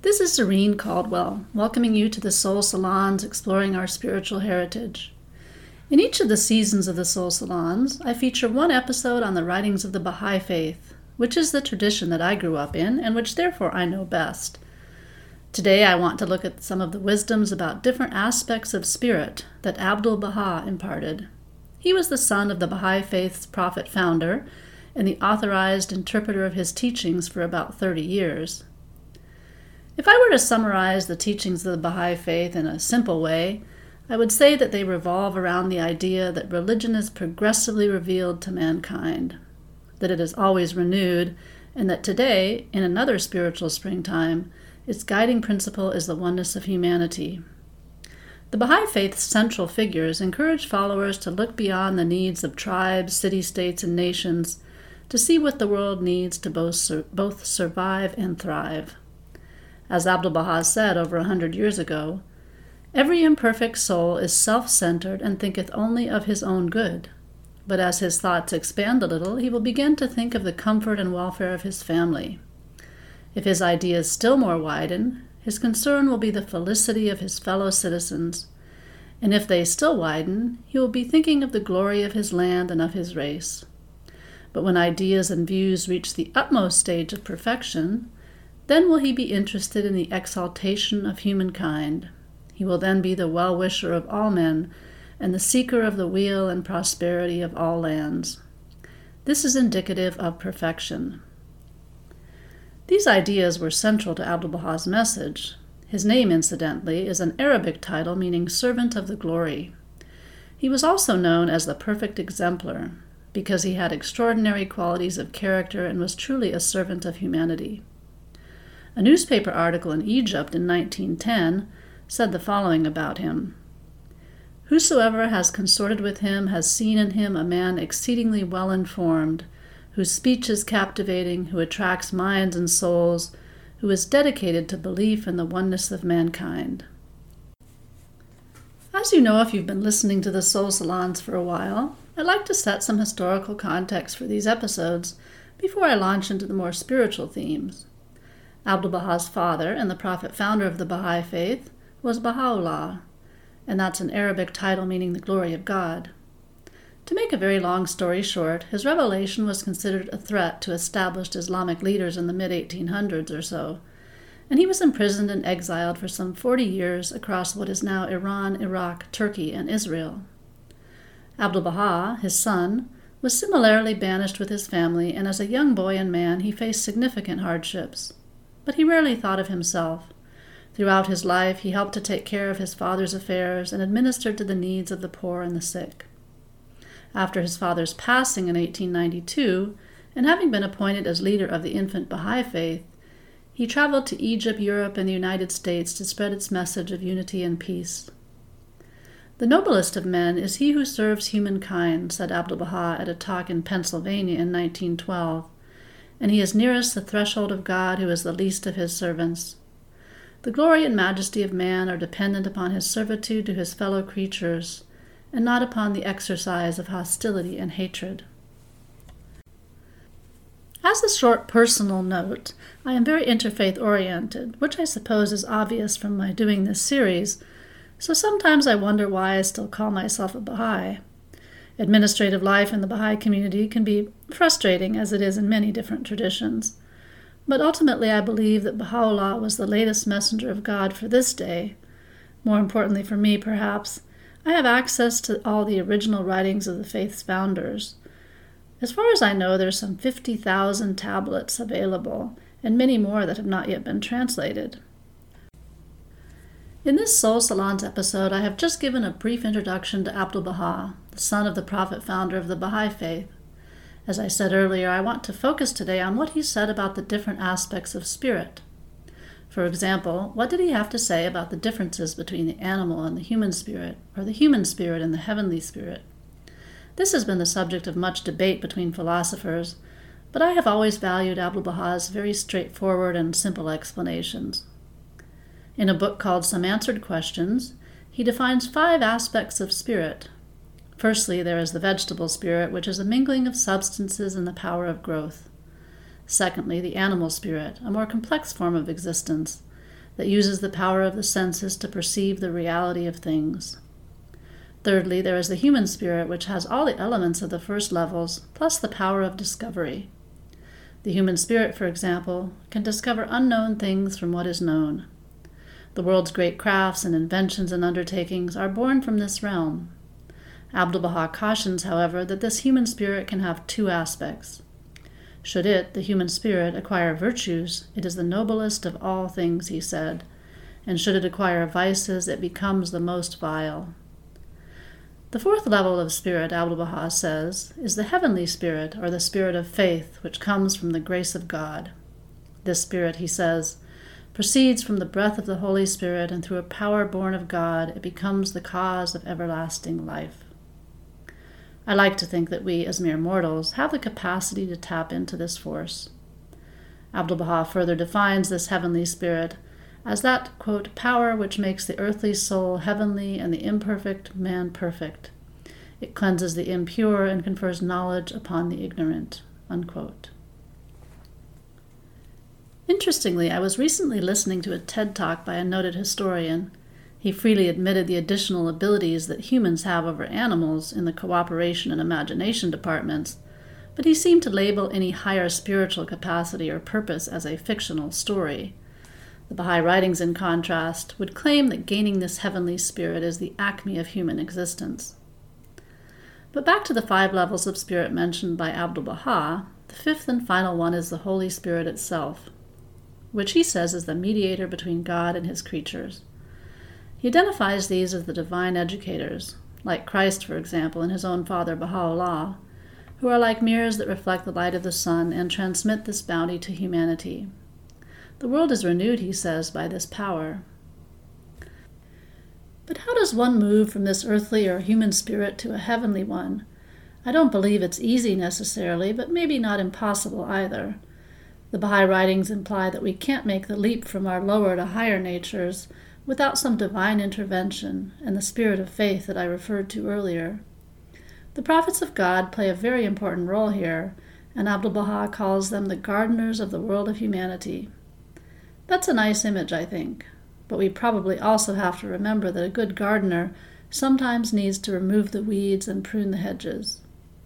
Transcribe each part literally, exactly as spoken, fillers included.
This is Serene Caldwell, welcoming you to the Soul Salons, exploring our spiritual heritage. In each of the seasons of the Soul Salons, I feature one episode on the writings of the Baha'i Faith, which is the tradition that I grew up in and which therefore I know best. Today I want to look at some of the wisdoms about different aspects of spirit that Abdu'l-Baha imparted. He was the son of the Baha'i Faith's prophet founder and the authorized interpreter of his teachings for about thirty years. If I were to summarize the teachings of the Baha'i Faith in a simple way, I would say that they revolve around the idea that religion is progressively revealed to mankind, that it is always renewed, and that today, in another spiritual springtime, its guiding principle is the oneness of humanity. The Baha'i Faith's central figures encourage followers to look beyond the needs of tribes, city-states, and nations to see what the world needs to both, sur- both survive and thrive. As Abdu'l-Baha said over a hundred years ago, "Every imperfect soul is self-centered and thinketh only of his own good. But as his thoughts expand a little, he will begin to think of the comfort and welfare of his family. If his ideas still more widen, his concern will be the felicity of his fellow citizens. And if they still widen, he will be thinking of the glory of his land and of his race. But when ideas and views reach the utmost stage of perfection, then will he be interested in the exaltation of humankind. He will then be the well-wisher of all men and the seeker of the weal and prosperity of all lands. This is indicative of perfection." These ideas were central to Abdu'l-Baha's message. His name, incidentally, is an Arabic title meaning servant of the glory. He was also known as the perfect exemplar because he had extraordinary qualities of character and was truly a servant of humanity. A newspaper article in Egypt in nineteen ten said the following about him: "Whosoever has consorted with him has seen in him a man exceedingly well informed, whose speech is captivating, who attracts minds and souls, who is dedicated to belief in the oneness of mankind." As you know, if you've been listening to the Soul Salons for a while, I'd like to set some historical context for these episodes before I launch into the more spiritual themes. Abdu'l-Baha's father and the prophet founder of the Baha'i Faith was Baha'u'llah, and that's an Arabic title meaning the glory of God. To make a very long story short, his revelation was considered a threat to established Islamic leaders in the mid eighteen hundreds or so, and he was imprisoned and exiled for some forty years across what is now Iran, Iraq, Turkey, and Israel. Abdu'l-Baha, his son, was similarly banished with his family, and as a young boy and man he faced significant hardships. But he rarely thought of himself. Throughout his life, he helped to take care of his father's affairs and administered to the needs of the poor and the sick. After his father's passing in eighteen ninety-two, and having been appointed as leader of the infant Baha'i Faith, he traveled to Egypt, Europe, and the United States to spread its message of unity and peace. "The noblest of men is he who serves humankind," said Abdu'l-Baha at a talk in Pennsylvania in nineteen twelve, "and he is nearest the threshold of God who is the least of his servants. The glory and majesty of man are dependent upon his servitude to his fellow creatures, and not upon the exercise of hostility and hatred." As a short personal note, I am very interfaith-oriented, which I suppose is obvious from my doing this series, so sometimes I wonder why I still call myself a Baha'i. Administrative life in the Baha'i community can be frustrating, as it is in many different traditions. But ultimately I believe that Baha'u'llah was the latest messenger of God for this day. More importantly for me, perhaps, I have access to all the original writings of the faith's founders. As far as I know, there's some fifty thousand tablets available, and many more that have not yet been translated. In this Soul Salons episode, I have just given a brief introduction to Abdu'l-Baha, the son of the prophet founder of the Baha'i Faith. As I said earlier, I want to focus today on what he said about the different aspects of spirit. For example, what did he have to say about the differences between the animal and the human spirit, or the human spirit and the heavenly spirit? This has been the subject of much debate between philosophers, but I have always valued Abdu'l-Baha's very straightforward and simple explanations. In a book called Some Answered Questions, he defines five aspects of spirit. Firstly, there is the vegetable spirit, which is a mingling of substances and the power of growth. Secondly, the animal spirit, a more complex form of existence. that uses the power of the senses to perceive the reality of things. Thirdly, there is the human spirit, which has all the elements of the first levels, plus the power of discovery. The human spirit, for example, can discover unknown things from what is known. The world's great crafts and inventions and undertakings are born from this realm. Abdu'l-Baha cautions, however, that this human spirit can have two aspects. Should it, the human spirit, acquire virtues, it is the noblest of all things, he said, and should it acquire vices, it becomes the most vile. The fourth level of spirit, Abdu'l-Baha says, is the heavenly spirit, or the spirit of faith, which comes from the grace of God. This spirit, he says, proceeds from the breath of the Holy Spirit, and through a power born of God, it becomes the cause of everlasting life. I like to think that we, as mere mortals, have the capacity to tap into this force. Abdu'l-Baha further defines this heavenly spirit as that, quote, power which makes the earthly soul heavenly and the imperfect man perfect. It cleanses the impure and confers knowledge upon the ignorant, unquote. Interestingly, I was recently listening to a TED Talk by a noted historian. He freely admitted the additional abilities that humans have over animals in the cooperation and imagination departments, but he seemed to label any higher spiritual capacity or purpose as a fictional story. The Baha'i writings, in contrast, would claim that gaining this heavenly spirit is the acme of human existence. But back to the five levels of spirit mentioned by Abdu'l-Baha, the fifth and final one is the Holy Spirit itself, which he says is the mediator between God and his creatures. He identifies these as the divine educators, like Christ, for example, and his own father Baha'u'llah, who are like mirrors that reflect the light of the sun and transmit this bounty to humanity. The world is renewed, he says, by this power. But how does one move from this earthly or human spirit to a heavenly one? I don't believe it's easy necessarily, but maybe not impossible either. The Baha'i writings imply that we can't make the leap from our lower to higher natures without some divine intervention and the spirit of faith that I referred to earlier. The prophets of God play a very important role here, and Abdu'l-Baha calls them the gardeners of the world of humanity. That's a nice image, I think, but we probably also have to remember that a good gardener sometimes needs to remove the weeds and prune the hedges.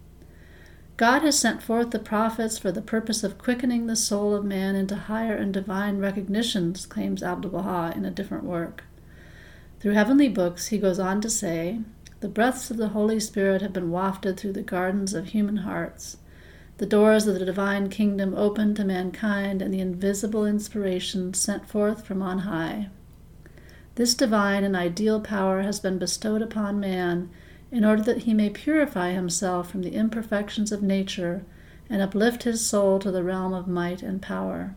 God has sent forth the prophets for the purpose of quickening the soul of man into higher and divine recognitions, claims Abdu'l-Baha in a different work. Through heavenly books, he goes on to say, the breaths of the Holy Spirit have been wafted through the gardens of human hearts. The doors of the divine kingdom open to mankind, and the invisible inspiration sent forth from on high. This divine and ideal power has been bestowed upon man in order that he may purify himself from the imperfections of nature and uplift his soul to the realm of might and power.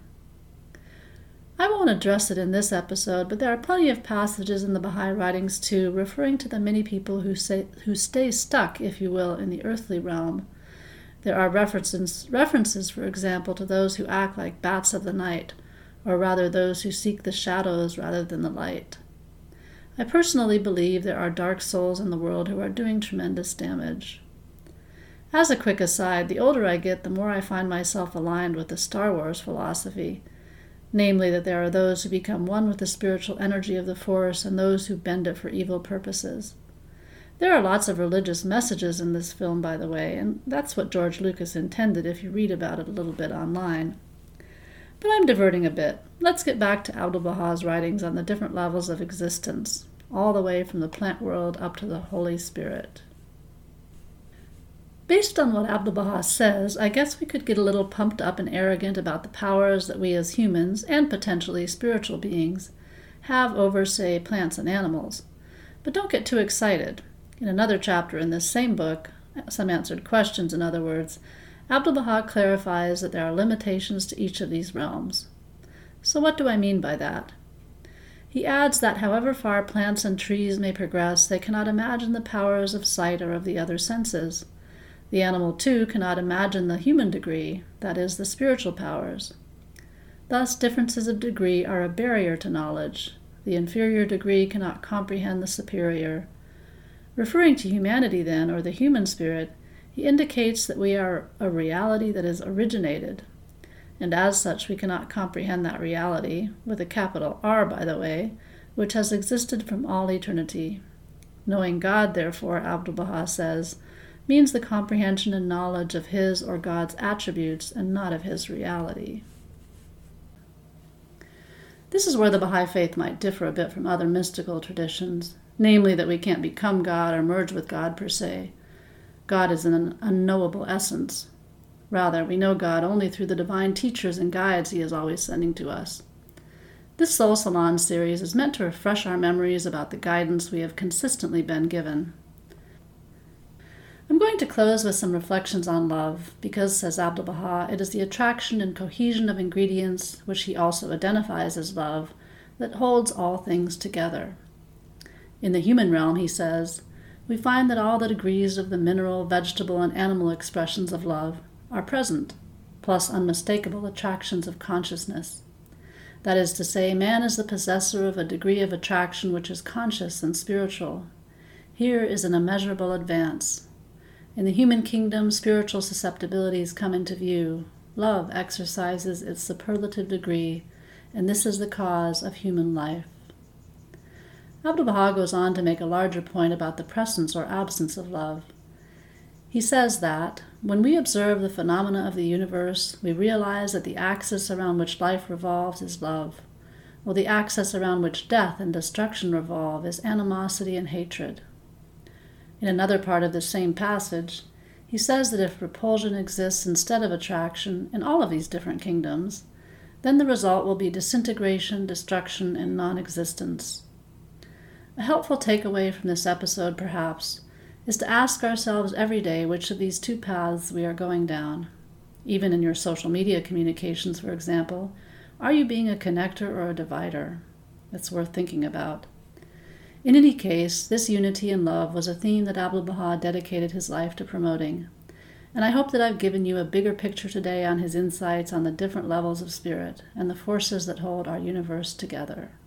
I won't address it in this episode, but there are plenty of passages in the Baha'i writings too, referring to the many people who, say, who stay stuck, if you will, in the earthly realm. There are references, references, for example, to those who act like bats of the night, or rather those who seek the shadows rather than the light. I personally believe there are dark souls in the world who are doing tremendous damage. As a quick aside, the older I get, the more I find myself aligned with the Star Wars philosophy, namely that there are those who become one with the spiritual energy of the Force and those who bend it for evil purposes. There are lots of religious messages in this film, by the way, and that's what George Lucas intended if you read about it a little bit online. But I'm diverting a bit. Let's get back to Abdu'l-Baha's writings on the different levels of existence, all the way from the plant world up to the Holy Spirit. Based on what Abdu'l-Baha says, I guess we could get a little pumped up and arrogant about the powers that we as humans, and potentially spiritual beings, have over, say, plants and animals. But don't get too excited. In another chapter in this same book, Some Answered Questions, in other words, Abdu'l-Baha clarifies that there are limitations to each of these realms. So what do I mean by that? He adds that however far plants and trees may progress, they cannot imagine the powers of sight or of the other senses. The animal, too, cannot imagine the human degree, that is, the spiritual powers. Thus, differences of degree are a barrier to knowledge. The inferior degree cannot comprehend the superior. Referring to humanity, then, or the human spirit, he indicates that we are a reality that is originated. and as such we cannot comprehend that reality, with a capital R, by the way, which has existed from all eternity. Knowing God, therefore, Abdu'l-Baha says, means the comprehension and knowledge of his or God's attributes and not of his reality. This is where the Baha'i Faith might differ a bit from other mystical traditions, namely that we can't become God or merge with God per se. God is an unknowable essence. Rather, we know God only through the divine teachers and guides he is always sending to us. This Soul Salon series is meant to refresh our memories about the guidance we have consistently been given. I'm going to close with some reflections on love, because, says Abdu'l-Baha, it is the attraction and cohesion of ingredients, which he also identifies as love, that holds all things together. In the human realm, he says, we find that all the degrees of the mineral, vegetable, and animal expressions of love are present, plus unmistakable attractions of consciousness. That is to say, man is the possessor of a degree of attraction which is conscious and spiritual. Here is an immeasurable advance. In the human kingdom, spiritual susceptibilities come into view. Love exercises its superlative degree, and this is the cause of human life. Abdu'l-Baha goes on to make a larger point about the presence or absence of love. He says that, when we observe the phenomena of the universe, we realize that the axis around which life revolves is love, while the axis around which death and destruction revolve is animosity and hatred. In another part of this same passage, he says that if repulsion exists instead of attraction in all of these different kingdoms, then the result will be disintegration, destruction, and non-existence. A helpful takeaway from this episode, perhaps, is to ask ourselves every day which of these two paths we are going down. Even in your social media communications, for example, are you being a connector or a divider? It's worth thinking about. In any case, this unity and love was a theme that Abdu'l-Baha dedicated his life to promoting, and I hope that I've given you a bigger picture today on his insights on the different levels of spirit and the forces that hold our universe together.